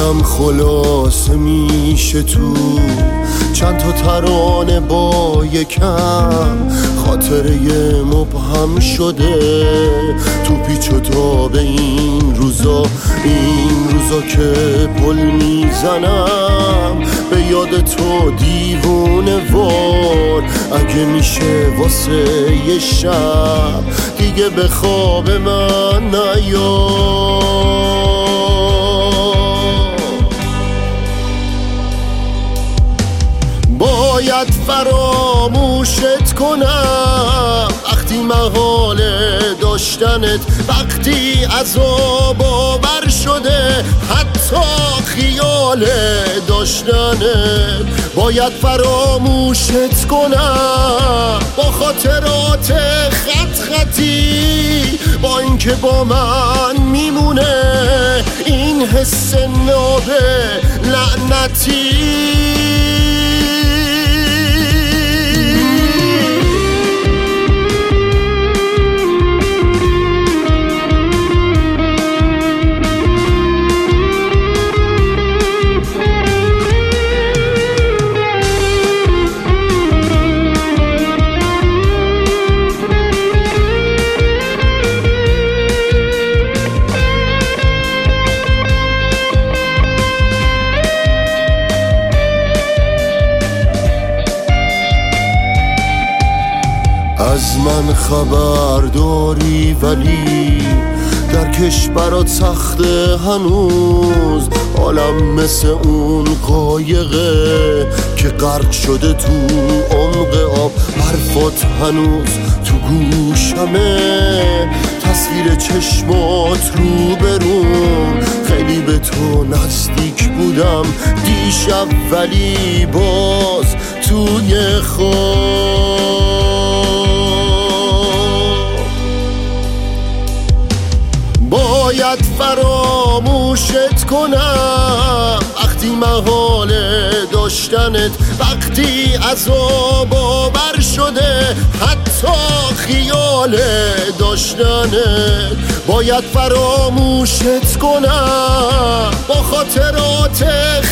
دلم خلاصه میشه تو چند تا ترانه با یکم، خاطره مبهم شده تو پیچ و تاب این روزا که پل میزنم به یاد تو دیوونه وار. اگه میشه واسه یه شب دیگه به خواب من نیا. باید فراموشت کنم وقتی محال داشتنت، وقتی عذاب آور شده حتی خیال داشتنت. باید فراموشت کنم با خاطرات خطی، با اینکه با من میمونه این حس ناب لعنتی. از من خبر داری ولی در کشورات سخته هنوز. حالم مثل اون قایقه که غرق شده تو عمق آب. حرفات هنوز تو گوشمه، تصویر چشمات رو بروم. خیلی به تو نزدیک بودم دیشب ولی باز توی خواب. باید فراموشت کنم وقتی محال داشتنت، وقتی عذاب آور شده حتی خیال داشتنت. باید فراموشت کنم با خاطرات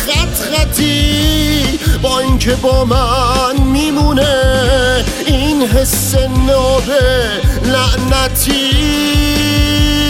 خطی، با اینکه با من میمونه این حس ناب لعنتی.